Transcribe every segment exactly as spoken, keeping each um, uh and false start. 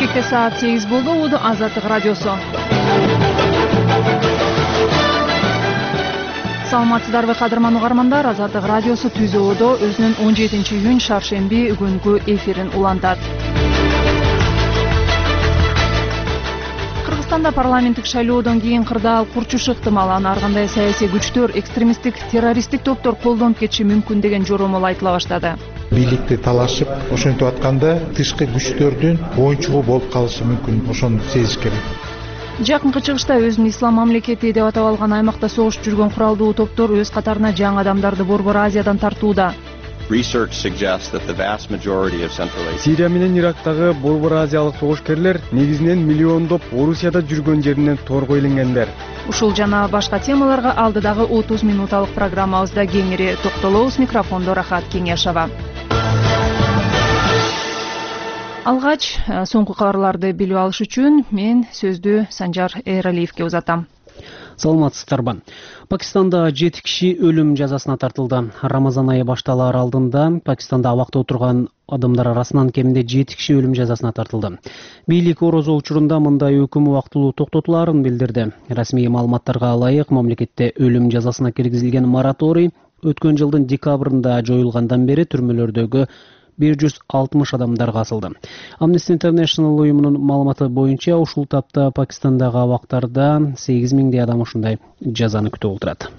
Мамлекетте саат сегиз болду. Уду Азаттык радиосу. Саламатсыздарбы кадырман угармандар, Азаттык радиосу түзөөдө өзүнүн он жетинчи июнь шаршемби күнгү эфирин улантат. Кыргызстанда парламенттик шайлоодон кийин кырдаал курчушу ыктымал. Аны ар кандай саясий күчтөр, экстремисттик, террористтик топтор колдонуп кетиши мүмкүн деген жоромол айтыла баштады. Бийликти талашып, ошентип атканда тышкы күчтөрдүн оюнчугу болуп калышы мүмкүн. Ошону сезиш керек. Жакынкы чыгышта өзүн ислам мамлекети деп атап алган аймакта согуш жүргөн куралдуу топтор өз катарына жаңы адамдарды Борбор Азиядан тартууда. Сирия менен Ирактагы Борбор Азиялык согушкерлер негизинен миллиондоп Орусияда жүргөн жеринен торго иленгендер. Ушул жана башка темаларга алдыдагы отуз минуталык программабызда кеңири токтолобуз. Микрофондо Рахат Кеңешова. Алгач, соңку кабарларды билип алыш үчүн мен сөздү Санжар Эралиевке узатам. Саламатсыздарбы. Пакистанда жети киши өлүм жазасына тартылды. Рамазан айы башталар алдында Пакистанда абакта отурган адамдар арасынан кеминде жети киши өлүм жазасына тартылды. Бийлик орозо учурунда мындай өкүм убактылуу токтотулаарын билдирди. Расмий маалыматтарга ылайык, мамлекетте өлүм жазасына киргизилген мораторий өткөн жылдын декабрында жоюлгандан бери түрмөлөрдөгү бир жүз алтымыш адамдарга асылды. Amnesty International уюмунун маалыматы боюнча ушул тапта Пакистандагы абактарда сегиз миңдей адам ушундай жазаны күтүп отурат.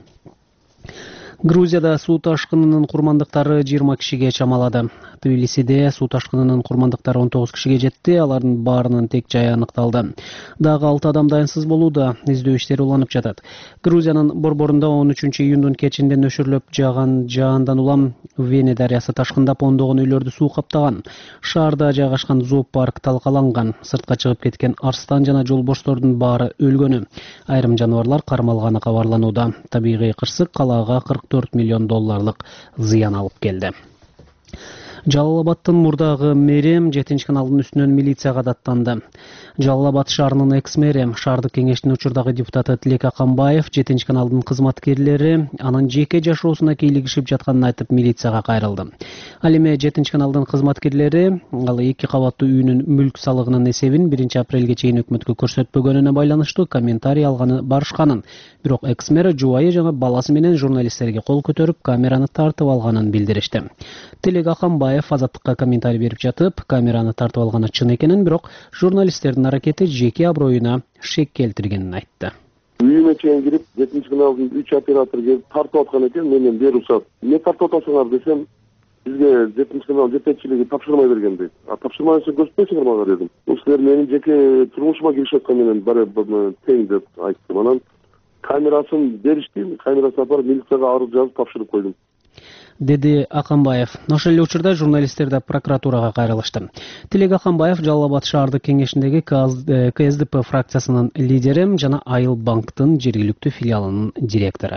Грузияда суу ташкынынын курмандыктары жыйырма кишиге чамалады. Тбилисиде суу ташкынынын курмандыктары он тогуз кишиге жетти, алардын баарынын тек жайы аныкталды. Дагы алты адам дайынсыз болууда, издөө иштери уланып жатат. Грузиянын борборунда он үчүнчү июндун кечинде нөшөрлөп жааган жаандан улам Вене дарыясы ташкындап ондогон үйлөрдү суу каптаган. Шаарда жайгашкан зоопарк талкаланган. Сыртка чыгып кеткен арстан жана жолборстордун баары өлгөнү. Айрым жаныбарлар кармалганы кабарланууда. Табигый кырсык калаага кырк төрт миллион долларлык зыян алып келди. Жалал-Абадтын мурдагы мэри жетинчи каналдын үстүнөн милицияга даттанды. Жалал-Абад шаарынын экс-мэри, шаардык кеңештин учурдагы депутаты Тилек Акамбаев жетинчи каналдын кызматкерлери анын жеке жашоосуна кийлигишип жатканын айтып милицияга кайрылды. Ал эми жетинчи каналдын кызматкерлери ал эки кабаттуу үйүнүн мүлк салыгынын эсебин биринчи апрелге чейин өкмөткө көрсөтпөгөнүнө байланыштуу комментарий алганы барышканын, бирок экс-мэр жубайы жана баласы менен журналисттерге кол көтөрүп камераны тартып алганын билдиришти. Тилек Акамбаев Азаттыкка комментарий берип жатып, камераны тартып алганы чын экенин, бирок журналисттердин аракети жеке аброюна шек келтиргенин айтты. Үйүмө чейин кирип, жетинчи каналдын үч оператору келип тартып аткан экен, менен берушат. Эмне тартып атасыңар десем, бизге жетинчи канал жетекчилиги тапшырмай берген дейт. А тапшырмасын көрсөтпөйсүңөр мага дедим. Бул силер менин жеке турмушума киришип аткан менен бары тең деп айттым. Анан камерасын беришти, камерасын апарып милицияга арыз жазып тапшырып койдум, деди Акамбаев. Ошол эле учурда журналисттер да прокуратурага кайрылышты. Тилек Акамбаев Жалал-Абад шаардык кеңешиндеги ка эс дэ пэ фракциясынын лидери жана Айыл банктын жергиликтүү филиалынын директору.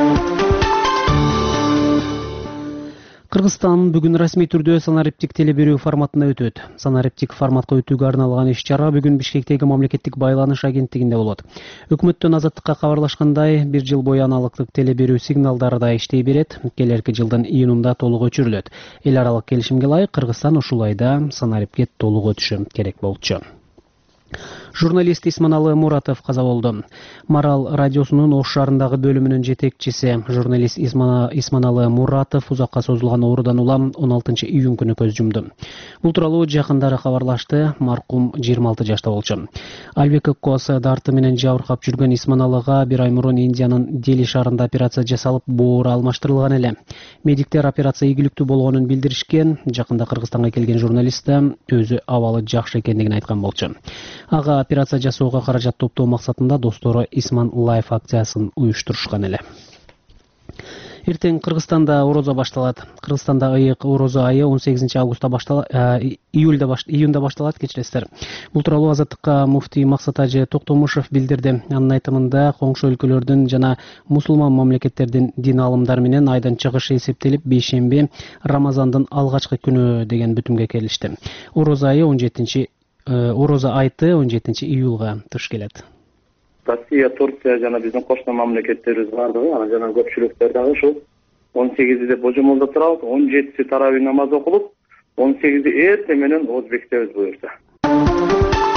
Кыргызстан бүгүн расмий түрдө санариптик теле берүү форматына өтөт. Санариптик форматка өтүүгө арналган иш-чара бүгүн Бишкектеги мамлекеттик байланыш агенттигинде болот. Өкмөттөн Азаттыкка кабарлашкандай, бир жыл бою аналыктык теле берүү сигналдары да иштей берет. Келерки жылдын июнунда толук өчүрүлөт. Эл аралык келишимге ылайык Кыргызстан ушул айда санарипке толук өтүшү керек болчу. Журналист Исманалы Муратов каза болду. Марал радиосунун Ош шаарындагы бөлүмүнүн жетекчиси журналист Исманалы Муратов узакка созулган оорудан улам он алтынчы июнь күнү көз жумду. Бул тууралуу жакындары кабарлашты. Маркум жыйырма алты жашта болчу. Альбек Кокоса дарты менен жабыркап жүргөн Исманалыга бир ай мурун Индиянын Дели шаарында операция жасалып, боору алмаштырылган эле. Медиктер операция ийгиликтүү болгонун билдиришкен. Жакында Кыргызстанга келген журналист да өзү абалы жакшы экендигин айткан болчу. Ага операция жасоого каражат топтоо максатында достору Исман Лайф акциясын уюштурушкан эле. Эртең Кыргызстанда орозо башталат. Кыргызстанда ыйык орозо айы он сегизинчи августта башталат, июльда баш, июнда башталат, кечиресиздер. Бул тууралуу Азаттыкка муфтий Максат Ажы Токтомушев билдирди. Анын айтымында коңшу өлкөлөрдүн жана мусулман мамлекеттердин дин аалымдары менен айдын чыгышы эсептелип бейшемби Рамазандын алгачкы күнү деген бүтүмгө келишти. Орозо айы он жетинчи орозо айты он жетинчи июлга туш келет. Россия, Турция жана биздин кошуна мамлекеттерибиз бардыгы, анан жана көпчүлүктөр дагы ушул он сегизи деп божомолдоп турабыз. он жетиси таравih намаз окулуп, он сегизи эртең менен Озбектебиз буюрса.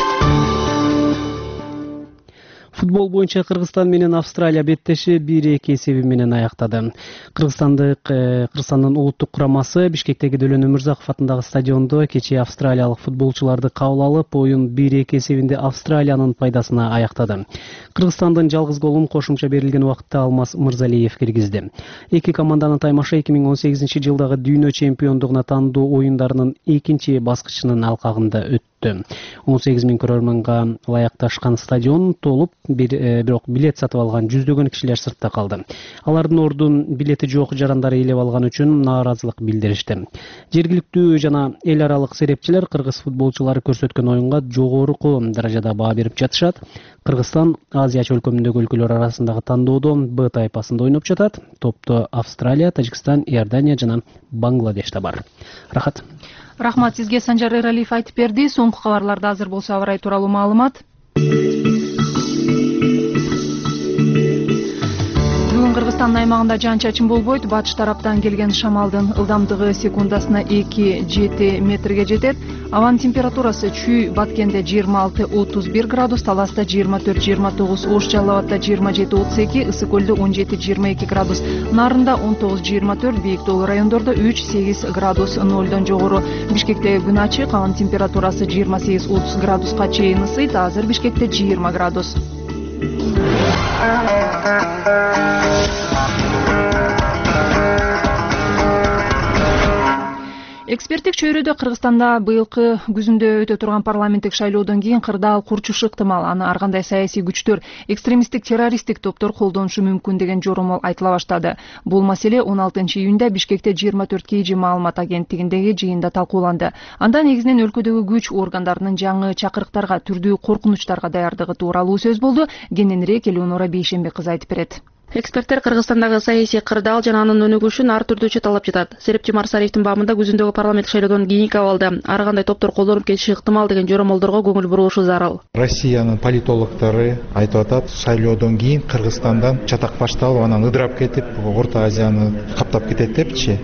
Футбол боюнча Кыргызстан менен Австралия беттеши бир эки эсеби менен аяктады. Кыргызстандык Кыргызстандын улуттук курамасы Бишкектеги Дөлөн Өмүрзаков атындагы стадиондо кечээ австралиялык футболчуларды кабыл алып, оюн бир эки эсебинде Австралиянын пайдасына аяктады. Кыргызстандын жалгыз голун кошумча берилген убакытта Алмаз Мырзалиев киргизди. Эки команданын таймашы эки миң он сегизинчи жылдагы дүйнө чемпиондугуна тандоо оюндарынын экинчи баскычынын алкагында өттү. он сегиз миң көрөрмөнгө ылайыкташкан стадион толуп, бирок билет сатып алган жүздөгөн кишилер сыртта калды. Алардын ордун билети жок жарандар ээлеп алган үчүн нааразылык билдиришти. Жергиликтүү жана эл аралык серепчилер кыргыз футболчулары көрсөткөн оюнга жогорку даражада баа берип жатышат. Кыргызстан Азия өлкөмүндөгү өлкөлөр арасындагы тандоодо Б тайпасында ойноп жатат. Топто Австралия, Тажикстан, Иордания жана Бангладеш да бар. Рахат. Рахмат сизге, Санжар Эралиев айтып берди. Соңку кабарларда азыр болсо аба ырайы тууралуу маалымат. Бүгүн Кыргызстандын аймагында жаан-чачын болбойт. Батыш тараптан келген шамалдын ылдамдыгы секундасына эки жети метрге жетет. Абанын температурасы чүй Баткенде жыйырма алты отуз бир градус, Таласта жыйырма төрт жыйырма тогуз, Ош Жалал Абадда жыйырма жети отуз эки, Ысык Көлдө он жети жыйырма эки градус, Нарында он тогуз жыйырма төрт, Бийик Тоолуу райондордо үч сегиз градус нолдон жогору. Бишкекте күн ачык, абанын температурасы жыйырма сегиз отуз градуска чейин ысыйт. Азыр Бишкекте жыйырма градус. Эксперттик чөйрөдө Кыргызстанда быйылкы күзүндө өтө турган парламенттик шайлоодон кийин кырдаал курчушу ыктымал. Аны ар кандай саясий күчтөр, экстремисттик террористтик топтор колдонушу мүмкүн деген жоромол айтыла баштады. Бул маселе он алтынчы июнда Бишкекте жыйырма төрт кей жи маалымат агенттигиндеги жыйында талкууланды. Анда негизинен өлкөдөгү күч органдарынын жаңы чакырыктарга, түрдүү коркунучтарга даярдыгы тууралуу сөз болду. Кененирээк Элеонора Бейшенбек кызы айтып берет. Эксперттер Кыргызстандагы саясий кырдаал жана анын өнүгүшүн ар түрдүү чаталап жатат. Серепчи Марсалиевдин баамында күзүндөгү парламенттик шайлоодон кийинки абалда ар кандай топтор колдонуп кетиши ыктымал деген жоромолдорго көңүл бурулушу зарыл. Россиянын политологдору айтып атат, шайлоодон кийин Кыргызстандан чатак башталып, анан ыдырап кетип, Орто Азияны каптап кетет депчи.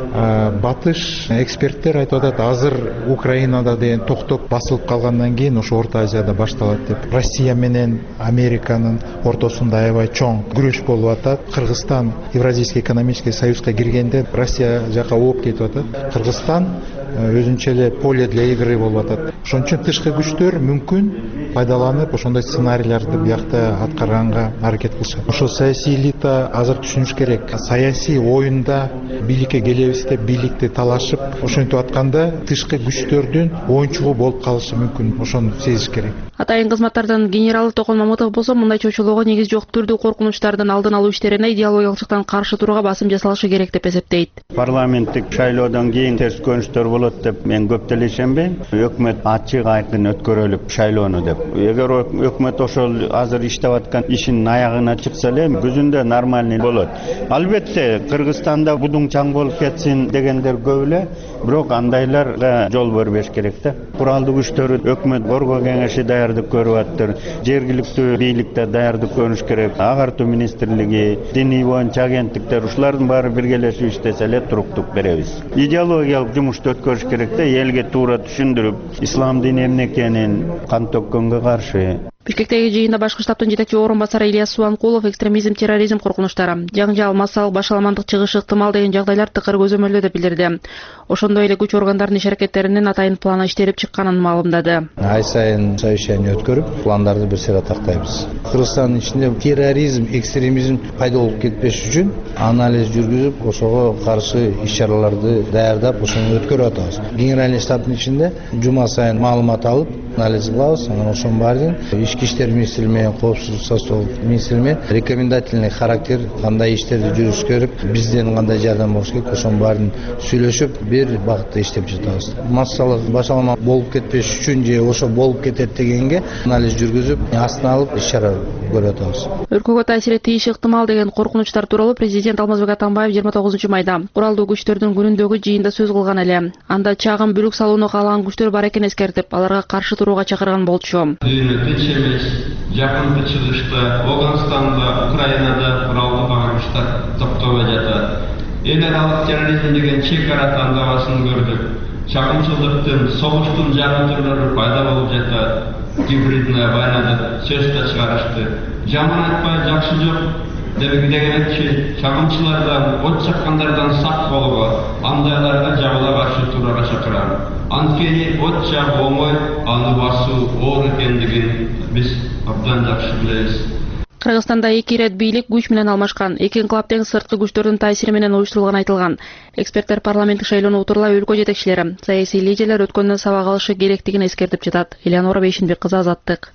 Батыш эксперттер айтып атат, азыр Украинада деген токтоп басылып калгандан кийин ошо Орто Азияда башталат деп. Россия менен Американын ортосунда аябай чоң күрөш болуп атат. Кыргызстан Евразийский экономический союзга киргенде Россия жака ооп кетип атат. Кыргызстан өзүнчө эле поле для игры болуп атат. Ошон үчүн тышкы күчтөр мүмкүн пайдаланып ошондой сценарийлерди биякта аткарганга аракет кылышат. Ошо саясий элита азыр түшүнүш керек. Саясий оюнда бийликке келебиз деп бийликти талашып, ошентип атканда тышкы күчтөрдүн оюнчугу болуп калышы мүмкүн. Ошону сезиш керек. Атайын кызматтардын генералы Токон Мамытов болсо мындай чочулоого негиз жок түрдүү коркунучтардын алдын алуу иштерине идеологиялык жактан каршы турууга басым жасалышы керек деп эсептейт. Парламенттик шайлоодон кийин терс көрүнүштөр болот деп мен көп деле ишенбейм. Өкмөт ачык айкын өткөрөлүп шайлоону деп. Эгер өкмөт ошол азыр иштеп аткан ишинин аягына чыкса эле күзүндө нормальный болот. Албетте Кыргызстанда будуң чаң болуп кетсин дегендер көп эле, бирок андайларга жол бербеш керек да. Куралдуу күчтөр, өкмөт борго кеңеши даярдык көрүп аттыр. Жергиликтүү бийликте даярдык көрүш керек. Агартуу министрлиги, диний боюнча агенттиктер, ушулардын баары биргелешип иштесе эле туруктук беребиз. Идеологиялык жумушту өткөрүш керек да, элге туура түшүндүрүп, ислам дини эмне экенин, кан төккөнгө каршы. Бишкектеги жыйында башкы штабтын жетекчи орун басары Ильяс Субанкулов экстремизм, терроризм коркунучтары, жаңжал, массалык башаламандык чыгышы ыктымал деген жагдайлар тыкыр көзөмөлдө деп билдирди. Ошондой эле күч органдарынын иш-аракеттеринин атайын планы иштелип чыкканын маалымдады. Ай сайын совещание өткөрүп, пландарды бир сыйра тактайбыз. Кыргызстандын ичинде терроризм, экстремизм пайда болуп кетпеш үчүн анализ жүргүзүп, ошого каршы иш-чараларды даярдап, ошону өткөрүп атабыз. Генеральный штабтын ичинде жума сайын маалымат алып, анализ кылабыз, анан ошонун баарын Ички иштер министрлиги менен коопсуздук сактоо министрлиги менен рекомендательный характер кандай иштерди жүргүзүш керек, бизден кандай жардам болуш керек, ошонун баарын сүйлөшүп бир багытта иштеп жатабыз. Массалык башалма болуп кетпеш үчүн же ошо болуп кетет дегенге анализ жүргүзүп, астына алып иш-чара көрүп атабыз. Өлкөгө таасир этиши ыктымал деген коркунучтар тууралуу президент Алмазбек Атамбаев жыйырма тогузунчу майда куралдуу күчтөрдүн күнүндөгү жыйында сөз кылган эле. Анда чагым бүлүк салууну каалаган күчтөр бар экенин эскертип, аларга каршы турууга чакырган болчу. Жакын чыгышта Ауганстанда, Украинада куралдуу багыштар топтоп жатат. Эл аралык терроризм деген чек ара тандабасын көрдүк. Чагымчылыктын, согуштун жаңы түрлөрү пайда болуп жатат. гибридная войнада сөз да чыгарышты. Жаман айтпай жакшы жок дегенчи чагымчылардан, от чаккандардан сак болууга, андайларга жабыла каршы турууга чакырам. Анткени от жагуу оңой, аны басуу оор экендигин биз абдан жакшы билебиз. Кыргызстанда эки ирет бийлик күч менен алмашкан. Эки инкылап тең сырткы күчтөрдүн таасири менен уюштурулганы айтылган. Эксперттер парламенттик шайлоону утурлай өлкө жетекчилери, саясий лидерлер өткөндөн сабак алышы керектигин эскертип жатат. Элеонора Бейшинбек кызы, Азаттык.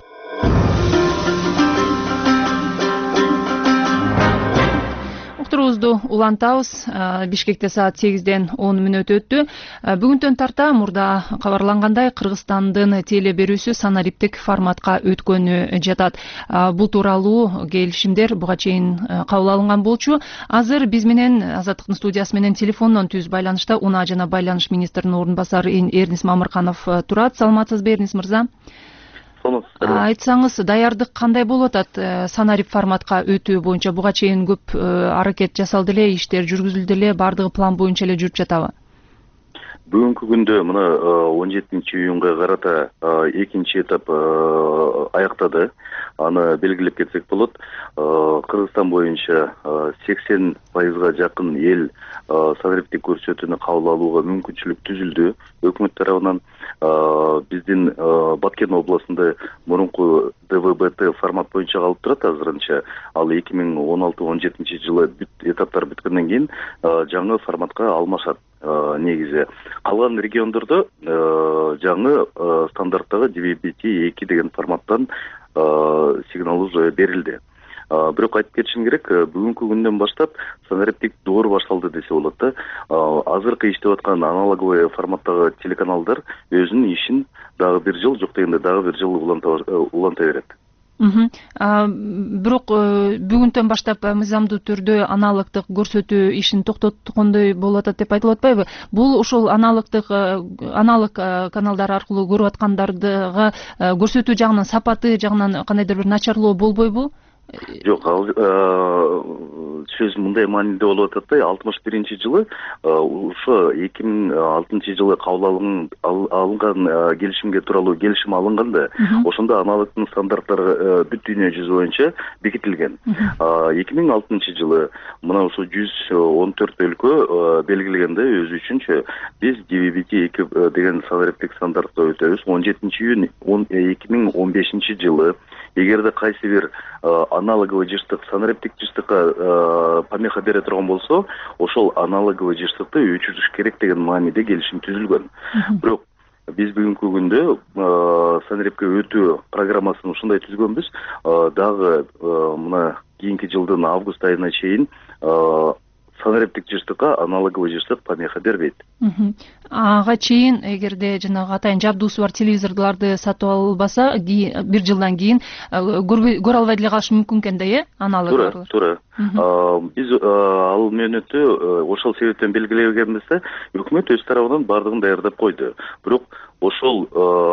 Уктуруубузду улантабыз. Бишкекте саат сегизден он мүнөт өттү. Бүгүнтөн тарта мурда кабарлангандай Кыргызстандын теле берүүсү санариптик форматка өткөнү жатат. Бул тууралуу келишимдер буга чейин кабыл алынган болчу. Азыр биз менен Азаттыктын студиясы менен телефондон түз байланышта унаа жана байланыш министринин орун басары Эрнис Мамырканов турат. Саламатсызбы, Эрнис мырза? Айтсаңыз, даярдык кандай болуп атат санарип форматка өтүү боюнча? Буга чейин көп аракет жасалды эле, иштер жүргүзүлдү эле, бардыгы план боюнча эле жүрүп жатабы? Бүгүнкү күндө мына он жетинчи июнга карата экинчи этап аяктады. Аны белгилеп кетсек болот. Кыргызстан боюнча сексен пайызга жакын эл санариптик көрсөтүүнү кабыл алууга мүмкүнчүлүк түзүлдү өкмөт тарабынан. Биздин Баткен областында мурунку дэ вэ бэ тэ формат боюнча калып турат азырынча. Ал эки миң он алты он жетинчи жылы этаптар бүткөндөн кийин жаңы форматка алмашат негизи. Калган региондордо жаңы стандарттагы дэ вэ бэ тэ эки деген форматтан сигнал уже берилди. Бирок айтып кетишим керек, бүгүнкү күндөн баштап санариптик доор башталды десе болот да. Азыркы иштеп аткан аналоговый форматтагы телеканалдар өзүнүн ишин дагы бир жыл, жок дегенде дагы бир жыл уланта берет. Бирок бүгүнтөн баштап мыйзамдуу түрдө аналогдук көрсөтүү ишин токтоткондой болуп атат деп айтылып атпайбы? Бул ошол аналогдук аналог каналдар аркылуу көрүп аткандардыга көрсөтүү жагынан, сапаты жагынан кандайдыр бир начарлоо болбойбу? Жок, ал сөз мындай мааниде болуп атат да, алтымыш биринчи жылы ошо эки миң алтынчы жылы кабыл алынган келишимге тууралуу келишим алынганда, ошондо аналогдун стандарттары бүт дүйнө жүзү боюнча бекитилген. эки миң алтынчы жылы мына ошо жүз он төрт өлкө белгилегенде өзү үчүнчө биз дэ вэ бэ тэ эки деген санариптик стандартка өтөбүз. он жетинчи июнь эки миң он бешинчи жылы эгерде кайсы бир аналоговый жыштык санариптик жыштыкка помеха бере турган болсо, ошол аналоговый жыштыкты өчүрүш керек деген мааниде келишим түзүлгөн. Бирок биз бүгүнкү күндө санарипке өтүү программасын ушундай түзгөнбүз. Дагы мына кийинки жылдын август айына чейин санариптик жыштыкка аналоговый жыштык помеха бербейт. Ага чейин эгерде жанагы атайын жабдуусу бар телевизорлорду сатып албаса, бир жылдан кийин көрө албай деле калышы мүмкүн экен да, э? Аналоглор. Туура, туура. Биз ал мөөнөттү ошол себептен белгилегенбиз да, өкмөт өз тарабынан бардыгын даярдап койду. Бирок ошол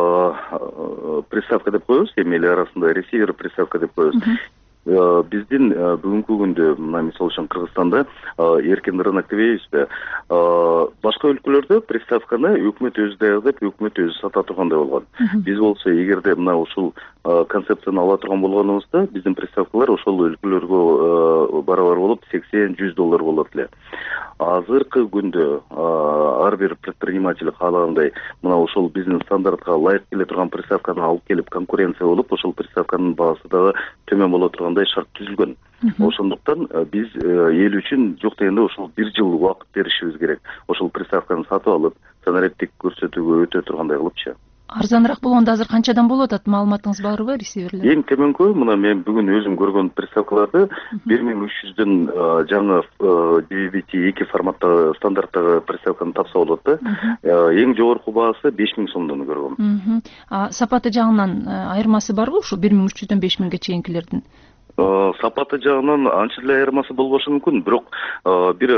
приставка деп коебуз, эми эл арасында ресивер приставка деп коебуз. Биздин бүгүнкү күндө мына мисалы үчүн Кыргызстанда эркин рынок дебейбизби? Башка өлкөлөрдө приставканы өкмөт өзү даярдап, өкмөт өзү сата тургандай болгон. Биз болсо эгерде мына ушул концепцияны ала турган болгонубузда, биздин приставкалар ошол өлкөлөргө барабар болуп сексен жүз доллар болот эле. Азыркы күндө ар бир предприниматель каалагандай мына ошол биздин стандартка ылайык келе турган приставканы алып келип конкуренция болуп, ошол приставканын баасы дагы төмөн боло тургандай шарт түзүлгөн. Ошондуктан биз эл үчүн жок дегенде ошол бир жыл убакыт беришибиз керек. Ошол приставканы сатып алып, санариптик көрсөтүүгө өтө тургандай кылыпчы. Арзаныраак болгондо азыр канчадан болуп атат? Маалыматыңыз барбы, ресиверлер? Эң төмөнкү мына мен бүгүн өзүм көргөн приставкаларды бир миң үч жүздөн жаңы дэ вэ бэ тэ эки форматтагы стандарттагы приставканы тапса болот да. Эң жогорку баасы беш миң сомдон көргөм. Сапаты жагынан айырмасы барбы ушу бир миң үч жүздөн беш миңге чейинкилердин? Сапаты жагынан анча эле айырмасы болбошу мүмкүн, бирок бир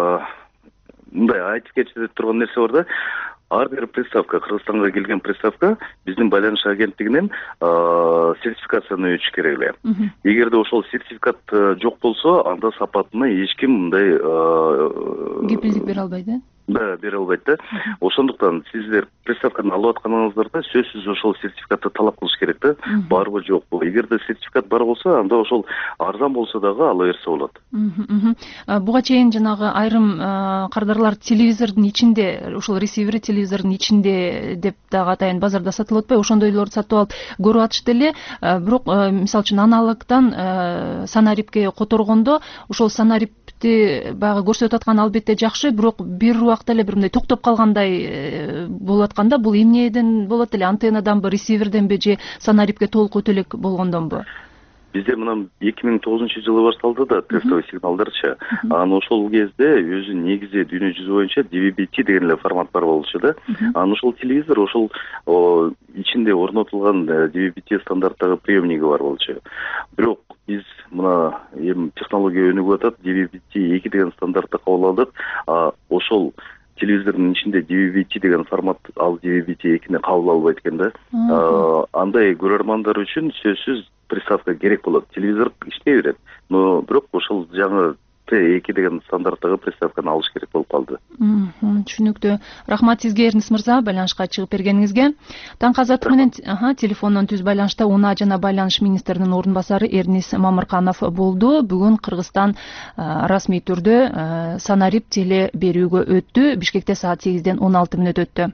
мындай айтып кетип турган нерсе бар да. Ар бир приставка, Кыргызстанга келген приставка биздин байланыш агенттигинен сертификацияны өтүш керек эле. Эгерде ошол сертификат жок болсо, анда сапатына эч ким мындай кепилдик бере албайт, э? да, бере албайт да. Ошондуктан сиздер приставканы алып атканыңыздарда сөзсүз ошол сертификатты талап кылыш керек да. Барбы жокпу? Эгерде сертификат бар болсо, анда ошол арзан болсо дагы ала берсе болот. Буга чейин жанагы айрым кардарлар телевизордун ичинде, ушул ресивери телевизордун ичинде деп дагы атайын базарда сатылып атпайбы? Ошондойлорду сатып алып көрүп атышты эле. Бирок мисалы үчүн аналогтан санарипке которгондо ошол санарипти баягы көрсөтүп аткан албетте жакшы, бирок бир убакта эле бир мындай токтоп калгандай болуп атканда, бул эмнеден болот эле? Антеннаданбы, ресиверденби же санарипке толук өтө элек болгондонбу? Бизде мына эки миң тогузунчу жылы башталды да тестовый сигналдарчы. Анан ошол кезде өзү негизи дүйнө жүзү боюнча ди ви би ти деген эле формат бар болчу да. Анан ошол телевизор ошол ичинде орнотулган ди ви би ти стандарттагы приемниги бар болчу. Бирок биз мына эми технология өнүгүп атат, ди ви би ти эки деген стандартты кабыл алдык. Ошол телевизордун ичинде ди ви би ти деген формат ал ди ви би ти экини кабыл албайт экен да. Андай көрөрмандар үчүн сөзсүз приставка керек болот. Телевизор иштей берет. Но бирок ошол жаңы тэ эки деген стандарттагы приставканы алыш керек болуп калды. Түшүнүктүү. Рахмат сизге, Эрнис мырза, байланышка чыгып бергениңизге. Таңкы азаттык менен телефондон түз байланышта унаа жана байланыш министринин орун басары Эрнис Мамырканов болду. Бүгүн Кыргызстан расмий түрдө санарип теле берүүгө өттү. Бишкекте саат сегизден он алты мүнөт өттү.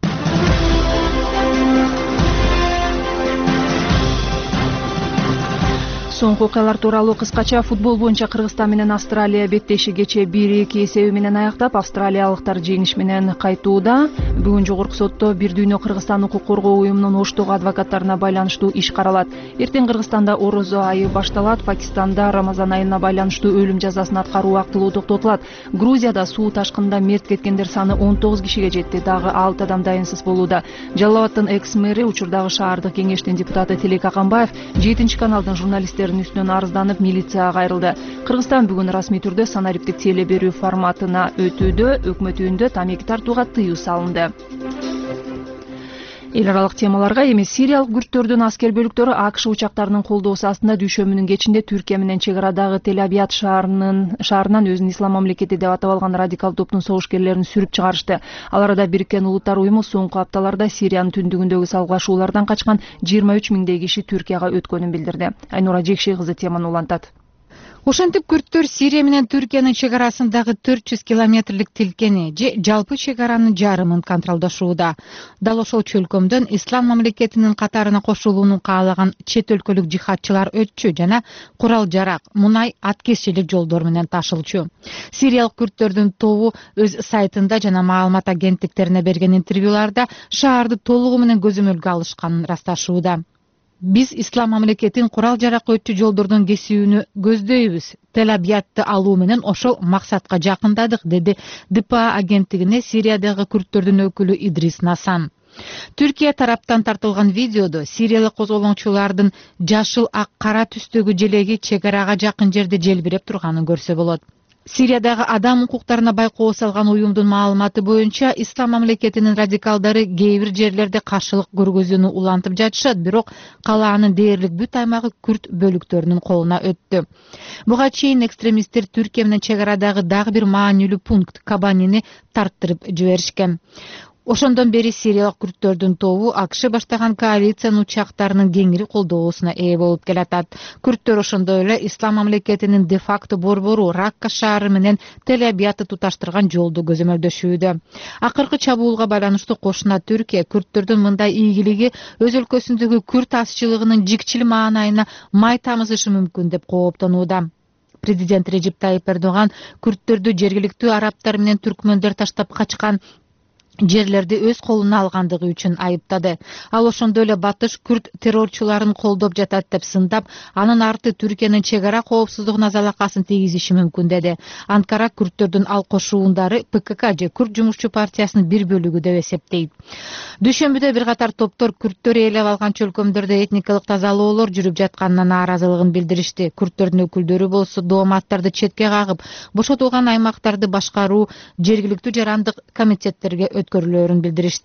Соңку окуялар тууралуу кыскача. Футбол боюнча Кыргызстан менен Австралия беттеши кечээ бир эки эсеби менен аяктап, австралиялыктар жеңиш менен кайтууда. Бүгүн жогорку сотто Бир дүйнө Кыргызстан укук коргоо уюмунун Оштогу адвокаттарына байланыштуу иш каралат. Эртең Кыргызстанда орозо айы башталат. Пакистанда Рамазан айына байланыштуу өлүм жазасын аткаруу убактылуу токтотулат. Грузияда суу ташкынында мерт кеткендер саны он тогуз кишиге жетти. Дагы алты адам дайынсыз болууда. Жалал Абадтын экс-мэри, учурдагы шаардык кеңештин депутаты Тилек Аканбаев жетинчи каналдын журналисттери үстүнөн арызданып милицияга кайрылды. Кыргызстан бүгүн расмий түрдө санариптик теле берүү форматына өтүүдө. Өкмөт үйүндө тамеки тартууга тыюу салынды. Эл аралык темаларга эми сириялык күрттөрдүн аскер бөлүктөрү АКШ учактарынын колдоосу астында дүйшөмүнүн кечинде Түркия менен чек арадагы Тель-Абияд шаарынын шаарынан өзүн ислам мамлекети деп атап алган радикал топтун согушкерлерин сүрүп чыгарышты. Ал арада Бириккен Улуттар уюму соңку апталарда Сириянын түндүгүндөгү салгылашуулардан качкан жыйырма үч миңдей киши Түркияга өткөнүн билдирди. Айнура Жекшей кызы теманы улантат. Ошентип күрттөр Сирия менен Түркиянын чек арасындагы төрт жүз километрлик тилкени же жалпы чек аранын жарымын контролдошууда. Дал ошол чөлкөмдөн ислам мамлекетинин катарына кошулууну каалаган чет өлкөлүк жихадчылар өтчү жана курал жарак, мунай, ат кесчилик жолдор менен ташылчу. Сириялык күрттөрдүн тобу өз сайтында жана маалымат агенттиктерине берген интервьюларда шаарды толугу менен көзөмөлгө алышканын ырасташууда. Биз ислам мамлекетин курал жарак өтчү жолдордон кесүүнү көздөйбүз. Тель-Абиядты алуу менен ошол максатка жакындадык, деди ди пэ а агенттигине Сириядагы күрттөрдүн өкүлү Идрис Насан. Түркия тараптан тартылган видеодо сириялык козголоңчулардын жашыл ак кара түстөгү желеги чек арага жакын жерде желбиреп турганын көрсө болот. Сириядагы адам укуктарына байкоо салган уюмдун маалыматы боюнча ислам мамлекетинин радикалдары кээ бир жерлерде каршылык көргөзүүнү улантып жатышат, бирок калаанын дээрлик бүт аймагы күрт бөлүктөрүнүн колуна өттү. Буга чейин экстремисттер Түркия менен чек арадагы дагы бир маанилүү пункт Кабанини тарттырып жиберишкен. Ошондон бери сириялык күрттөрдүн тобу АКШ баштаган коалициянын учактарынын кеңири колдоосуна ээ болуп келатат. Күрттөр ошондой эле ислам мамлекетинин де-факто борбору Ракка шаары менен Тель-Абиядты туташтырган жолду көзөмөлдөшүүдө. Акыркы чабуулга байланыштуу кошуна Түркия күрттөрдүн мындай ийгилиги өз өлкөсүндөгү күрт азчылыгынын жикчил маанайына май тамызышы мүмкүн деп кооптонууда. Президент Режеп Тайип Эрдоган күрттөрдү жергиликтүү арабтар менен түркмөндөр таштап качкан жерлерди өз колуна алгандыгы үчүн айыптады. Ал ошондой эле батыш күрт террорчуларын колдоп жатат деп сындап, анын арты Түркиянын чек ара коопсуздугуна залакасын тийгизиши мүмкүн деди. Анкара күрттөрдүн ал кошуундары пэ ка ка же Күрт жумушчу партиясынын бир бөлүгү деп эсептейт. Дүйшөмбүдө бир катар топтор күрттөр ээлеп алган чөлкөмдөрдө этникалык тазалоолор жүрүп жатканына нааразылыгын билдиришти. Күрттөрдүн өкүлдөрү болсо дооматтарды четке кагып, бошотулган аймактарды башкаруу жергиликтүү жарандык комитеттерге өткөрүлөөрүн билдиришти.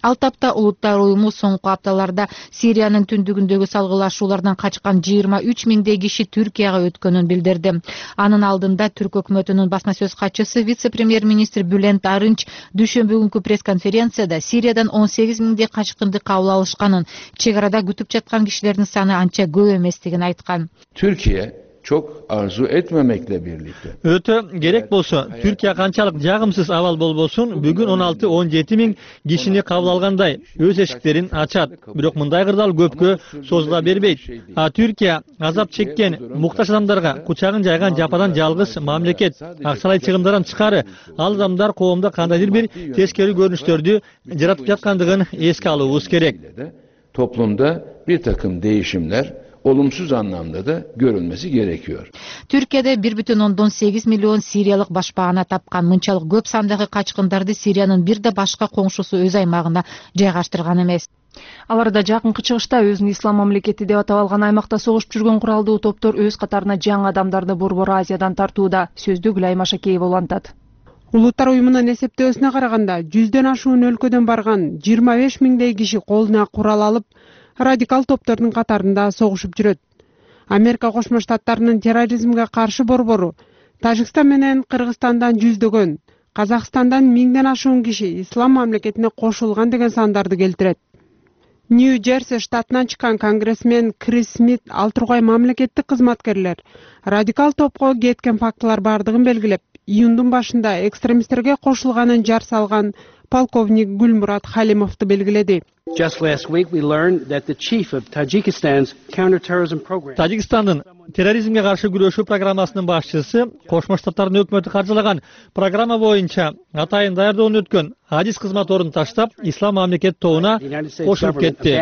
Ал тапта Улуттар уюму соңку апталарда Сириянын түндүгүндөгү салгылашуулардан качкан жыйырма үч миңдей киши Түркияга өткөнүн билдирди. Анын алдында Түрк өкмөтүнүн басма сөз катчысы вице-премьер-министр Бülent Arınç дүйшөмбү күнкү пресс-конференцияда Сириядан он сегиз миңдей качкынды кабыл алышканын, чек арада күтүп жаткан кишилердин саны анча көп эместигин айткан. Türkiye çok arzu etmemekle birlikte. Öte gerek bolsa Türkiye kançalık jagımsız aval bolbosun bugün on alты он жети миң kişini kabul alganday öz eşiklerin açat. Bирок мындай кырдаал көпкө созула бербейт. А Türkiye azap çekкен муктаж адамдарга кучагын жайган жападан жалгыз мамлекет. Акчалай чыгымдардан тышкары ал адамдар коомдо кандайдыр бир тескери көрүнүштөрдү жаратып жаткандыгын эске алуубуз керек. Toplumda bir takım değişimler olumsuz anlamda da görülmesi gerekiyor. Türkiye'de bir бүтүн ондон сегиз миллион Сириялык башпаана тапкан. Мынчалык көп сандагы качкындарды Сириянын бир да башка коңшусу өз аймагына жайгаштырган эмес. Аларда жакынкы чыгышта өзүн ислам мамлекети деп атап алган аймакта согушуп жүргөн куралдуу топтор өз катарына жаңы адамдарды Борбор Азиядан тартууда. Сөздү Гүлай Машакеева улантат. Улуттар уюмунун эсептөөсүнө караганда жүздөн ашуун өлкөдөн барган жыйырма беш миңдей киши колуна курал алып радикал топтордун катарында согушуп жүрөт. Америка Кошмо Штаттарынын терроризмге каршы борбору Тажикстан менен Кыргызстандан жүздөгөн, Казакстандан миңден ашуун киши ислам мамлекетине кошулган деген сандарды келтирет. Нью-Джерси штатынан чыккан конгрессмен Крис Смит ал тургай мамлекеттик кызматкерлер радикал топко кеткен фактылар бардыгын белгилеп, июндун башында экстремисттерге кошулганын жар салган полковник Гүлмурат Халимовду белгиледи. Just last week we learned that the chief of Tajikistan's counterterrorism program. Тажикстандын терроризмге каршы күрөшүү программасынын башчысы Кошмо Штаттардын өкмөтү каржылаган программа боюнча атайын даярдоонун өткөн адис кызмат ордун таштап, ислам мамлекет тобуна кошулуп кетти.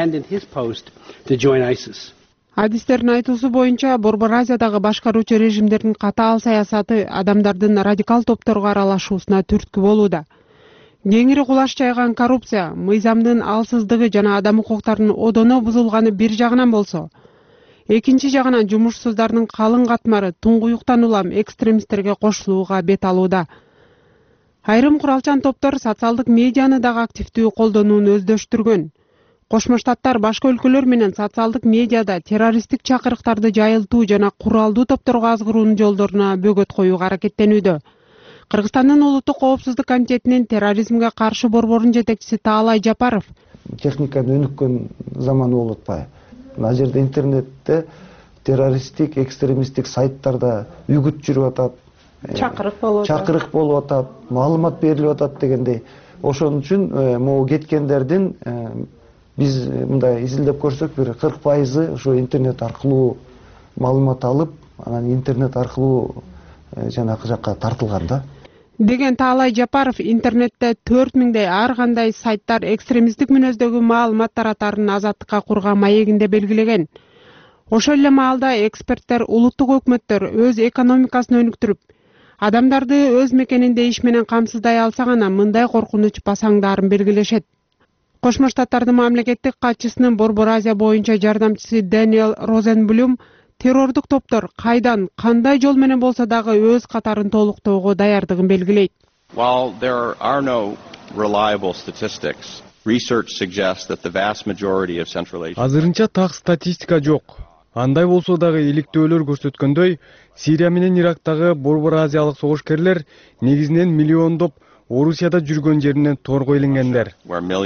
Адистердин айтуусу боюнча Борбор Азиядагы башкаруучу режимдердин катаал саясаты адамдардын радикал топторго аралашуусуна түрткү болууда. Кеңири кулаш жайган коррупция, мыйзамдын алсыздыгы жана адам укуктарынын одоно бузулганы бир жагынан болсо, экинчи жагынан жумушсуздардын калың катмары туңгуюктан улам экстремисттерге кошулууга бет алууда. Айрым куралчан топтор социалдык медианы дагы активдүү колдонууну өздөштүргөн. Кошмо Штаттар башка өлкөлөр менен социалдык медиада террористтик чакырыктарды жайылтуу жана куралдуу топторго азгыруунун жолдоруна бөгөт коюуга аракеттенүүдө. Кыргызстандын улуттук коопсуздук комитетинин терроризмге каршы борборунун жетекчиси Таалай Жапаров техниканын өнүккөн заманы болуп атпайбы? Мына жерде интернетте террористтик, экстремисттик сайттарда үгүт жүрүп атат, чакырык болуп атат, чакырык болуп атат, маалымат берилип атат дегендей. Ошон үчүн могу кеткендердин биз мындай изилдеп көрсөк бир кырк пайызы ошо интернет аркылуу маалымат алып, анан интернет аркылуу жанакы жакка тартылган да. Деген Таалай Жапаров интернетте төрт миңдей ар кандай сайттар экстремисттик мүнөздөгү маалымат таратарын азаттыкка курган маегинде белгилеген. Ошол эле маалда эксперттер улуттук өкмөттөр өз экономикасын өнүктүрүп, адамдарды өз мекенинде иш менен камсыздай алса гана мындай коркунуч басаңдарын белгилешет. Кошмо Штаттардын мамлекеттик катчысынын Борбор Азия боюнча жардамчысы Дэниел Розенблюм террордук топтор кайдан, кандай жол менен болсо дагы өз катарын толуктоого даярдыгын белгилейт. While there are no reliable statistics, research suggests that the vast majority of Central Asia. Азырынча так статистика жок. Андай болсо дагы иликтөөлөр көрсөткөндөй, Сирия менен Ирактагы Борбор Азиялык согушкерлер негизинен миллиондоп Орусияда жүргөн жеринен торго илингендер.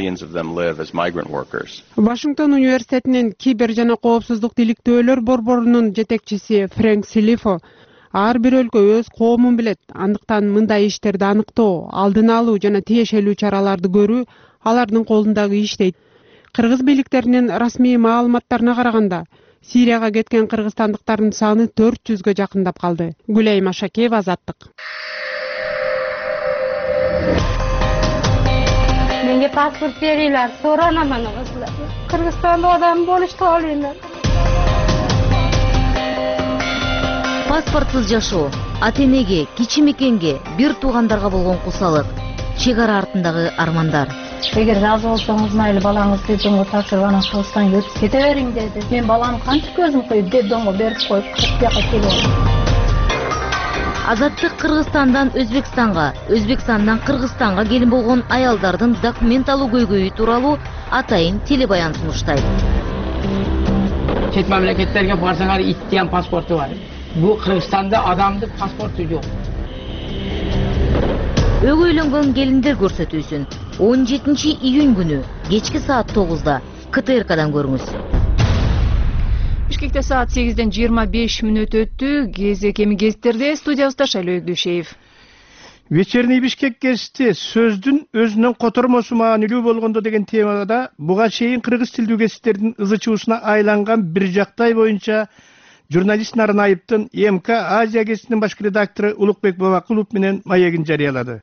Вашингтон университетинин кибер жана коопсуздук иликтөөлөр борборунун жетекчиси Фрэнк Силифо ар бир өлкө өз коомун билет. Андыктан мындай иштерди аныктоо, алдын алуу жана тиешелүү чараларды көрүү алардын колундагы иш дейт. Кыргыз бийликтеринин расмий маалыматтарына караганда, Сирияга кеткен кыргызстандыктардын саны төрт жүзгө жакындап калды. Гүлай Машакеева, Азаттык. Menga pasport beringlar, so'ranaman o'zlar. Qirg'izistonda odam bo'lishni olinglar. Паспортсыз жашоо, ата-энеге, кичи мекенге, бир туугандарга болгон кусалык, чек ара артындагы армандар. Эгер разы болсоңуз, майли балаңызды детдомго тапшырып, анан Кыргызстанга өтүп кете бериң деди. Мен баламды канча көзүм коюп детдомго берип коюп, бияка келип. Азаттык Кыргызстандан Өзбекстанга, Өзбекстандан Кыргызстанга келин болгон аялдардын документ алуу көйгөйү тууралуу атайын телебаян сунуштайт. Чет мамлекеттерге барсаңар иттен паспорту бар. Бул Кыргызстанда адамдын паспорту жок. Өгөйлөнгөн келиндер көрсөтүүсүн он жетинчи июнь күнү кечки саат тогузда К Т Р Кдан көрүңүз. Бишкекте саат сегизден жыйырма беш мүнөт өттү. Кезек эми гезиттерде, студиябызда Шайлоо Өкдүшеев. Вечерний Бишкек гезити сөздүн өзүнүн котормосу маанилүү болгондо деген темада буга чейин кыргыз тилдүү гезиттердин ызычуусуна айланган бир жактай боюнча журналист Нарынаевдин М К Азия гезитинин башкы редактору Улукбек Бабакулов менен маегин жарыялады.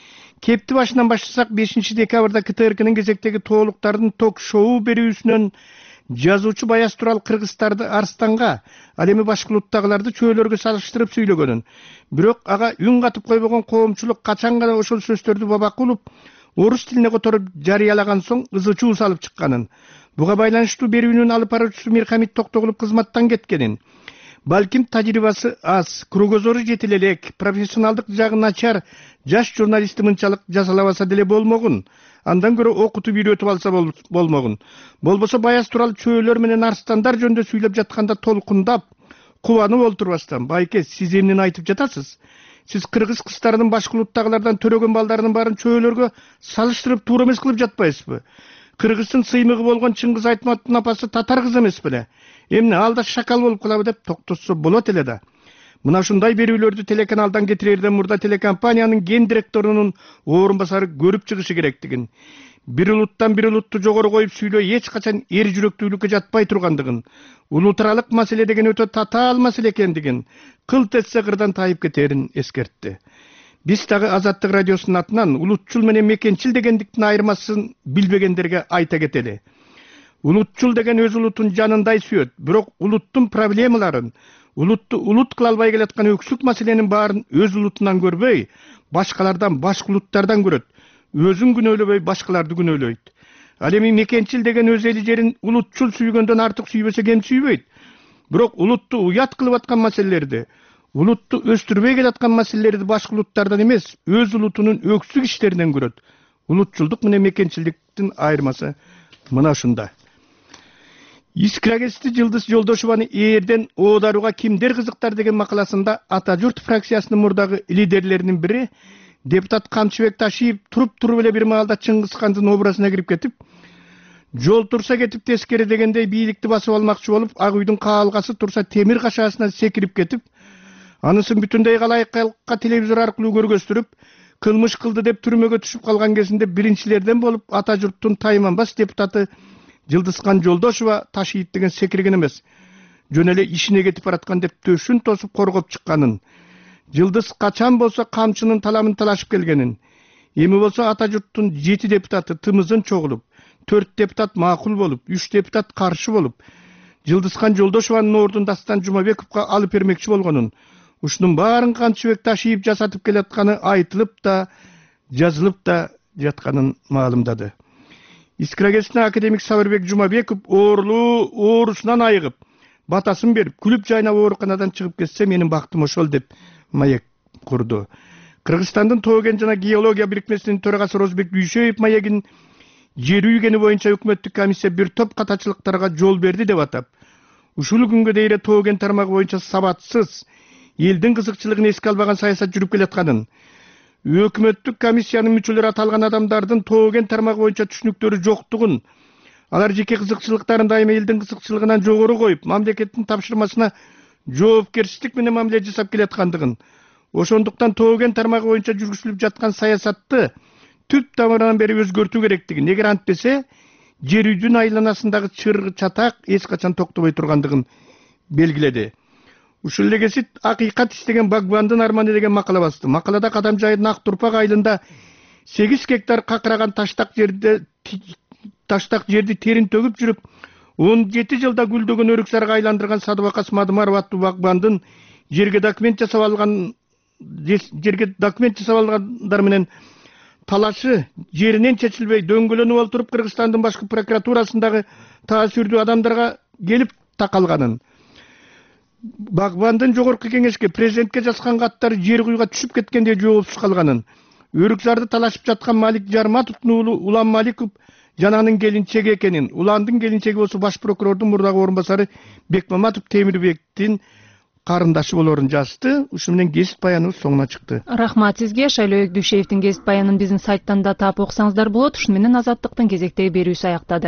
Кепти башынан баштасак бешинчи декабрда К Т Р Кнын кезектеги тоолуктардын ток-шоу берүүсүнөн жазуучу Баяз Турал кыргыздарды Арстанга, ал эми башка улуттагыларды чөөлөргө салыштырып сүйлөгөнүн. Бирок ага үн катып койбогон коомчулук качан гана ошол сөздөрдү Бабакулов орус тилине которуп жарыялаган соң ызычуу салып чыкканын. Буга байланыштуу берүүнүн алып баруучусу Мирхамит Токтогулов кызматтан кеткенин. Балким тажрыйбасы аз, кругозору жетил элек, профессионалдык жагы начар жаш журналистти мынчалык жазалабаса деле болмогун. Андан көрө окутуп үйрөтүп алса болмогун. Болбосо Баяз Турал чөөлөр менен арстандар жөнүндө сүйлөп жатканда толкундап, кубанып олтурбастан, байке, сиз эмнени айтып жатасыз? Сиз кыргыз кыздарынын башка улуттагылардан төрөгөн балдарынын баарын чөөлөргө салыштырып туура эмес кылып жатпайсызбы? Кыргыздын сыймыгы болгон Чыңгыз Айтматовдун апасы татар кыз эмес беле? Эмне алда шакал болуп калабы деп токтотсо болот эле да. Мына ушундай берүүлөрдү телеканалдан кетирерден мурда телекомпаниянын ген директорунун орун басары көрүп чыгышы керектигин, бир улуттан бир улутту жогору коюп сүйлөө эч качан эр жүрөктүүлүккө жатпай тургандыгын, улутаралык маселе деген өтө татаал маселе экендигин, кылт этсе кырдан тайып кетерин эскертти. Биз дагы Азаттык радиосунун атынан улутчул менен мекенчил дегендиктин айырмасын билбегендерге айта кетели. Улутчул деген өз улутун жанындай сүйөт, бирок улуттун проблемаларын, улутту улут кыла албай келаткан өксүк маселенин баарын өз улутунан көрбөй, башкалардан, башка улуттардан көрөт. Өзүн күнөөлөбөй, башкаларды күнөөлөйт. Ал эми мекенчил деген өз эли жерин улутчул сүйгөндөн артык сүйбөсө кем сүйбөйт. Бирок улутту уят кылып аткан маселелерди, улутту өстүрбөй келаткан маселелерди башка улуттардан эмес, өз улутунун өксүк иштеринен көрөт. Улутчулдук менен мекенчилдиктин айырмасы мына ушунда. Искра гезити Жылдыз Жолдошованы эрден оодаруга кимдер кызыктар деген макаласында Ата журт фракциясынын мурдагы лидерлеринин бири депутат Камчыбек Ташиев туруп-туруп эле бир маалда Чыңгыз Хандын образына кирип кетип, жол турса кетип тескери дегендей бийликти басып алмакчы болуп, Ак үйдүн каалгасы турса темир кашаасынан секирип кетип, анысын бүтүндөй калайыкка телевизор аркылуу көргөстүрүп, кылмыш кылды деп түрмөгө түшүп калган кезинде биринчилерден болуп Ата журттун тайманбас депутаты Жылдызхан Жолдошова Ташиев деген секирген эмес, жөн эле ишине кетип бараткан деп төшүн тосуп коргоп чыкканын, Жылдыз качан болсо камчынын таламын талашып келгенин, эми болсо Ата журттун жети депутаты тымызын чогулуп, төрт депутат макул болуп, үч депутат каршы болуп, Жылдызхан Жолдошованын ордун Дастан Жумабековго алып бермекчи болгонун, ушунун баарын Камчыбек Ташиев жасатып келатканы айтылып да, жазылып да жатканын маалымдады. Искра гезитине академик Сабырбек Жумабеков оорулуу оорусунан айыгып, батасын берип, күлүп жайнап ооруканадан чыгып кетсе, менин бактым ошол деп маек курду. Кыргызстандын Тоо-кен жана геология бирикмесинин төрагасы Розбек Дүйшөев маегин жер үйгени боюнча өкмөттүк комиссия бир топ катачылыктарга жол берди деп атап, ушул күнгө дейин Тоо-кен тармагы боюнча сабатсыз, элдин кызыкчылыгын эске албаган саясат жүрүп келатканын, өкмөттүк комиссиянын мүчөлөрү аталган адамдардын Тоо-кен тармагы боюнча түшүнүктөрү жоктугун, алар жеке кызыкчылыктарын дайыма элдин кызыкчылыгынан жогору коюп, мамлекеттин тапшырмасына жоопкерчилик менен мамиле жасап келаткандыгын, ошондуктан Тоо-кен тармагы боюнча жүргүзүлүп жаткан саясатты түп тамырынан бери өзгөртүү керектигин, эгер антпесе, жер үйдүн айланасындагы чыр чатак эч качан токтобой тургандыгын белгиледи. Ушул эле гезит акыйкат истеген багбандын арманы деген макала басты. Макалада Кадам жайдын Ак Турпак айылында сегиз гектар какыраган таштак жерде таштак жерди терин төгүп жүрүп, он жети жылда гүлдөгөн өрүксарга айландырган Садыбакас Мадымаров аттуу багбандын жерге документ жасап алган жерге документ жасап алгандар менен талашы жеринен чечилбей дөңгөлөнүп олтуруп Кыргызстандын башкы прокуратурасындагы таасирдүү адамдарга келип такалганын, Багбандын жогорку кеңешке президентке жазган каттары жер куйга түшүп кеткенде жоопсуз калганын, Өрүкзарды талашып жаткан Малик Жарматовдун уулу Улан Маликов жананын келинчеги экенин, Уландын келинчеги болсо баш прокурордун мурдагы орун басары Бекмаматов Темирбектин карындашы болорун жазды. Ушу менен кесип баяныбыз соңуна чыкты. Рахмат сизге. Шайлоо Өкдүшевдин кесип баянын биздин сайттан да таап окусаңыздар болот. Ушу менен Азаттыктын кезектеги берүүсү аяктады.